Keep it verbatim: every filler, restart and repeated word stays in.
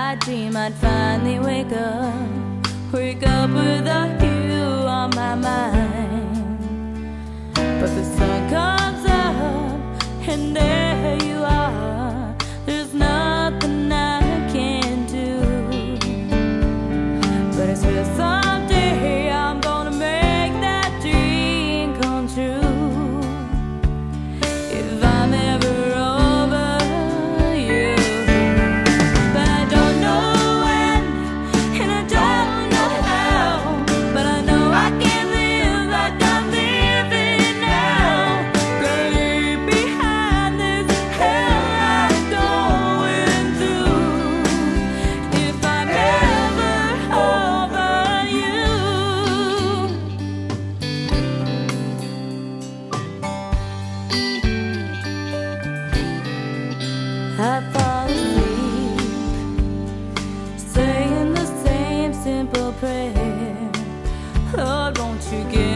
I dream I'd finally wake up, wake up without you on my mind. But the sun comes up and there you are. There's nothing I can do, but I swear someday I'm gonna make that dream come true. If I'm ever over you, but I don't know when and I don't know how, but I know I can't live like I'm living now. Gonna leave behind this hell I'm going through. If I'm ever over you, I fall asleep saying the same simple prayer. Lord, won't you give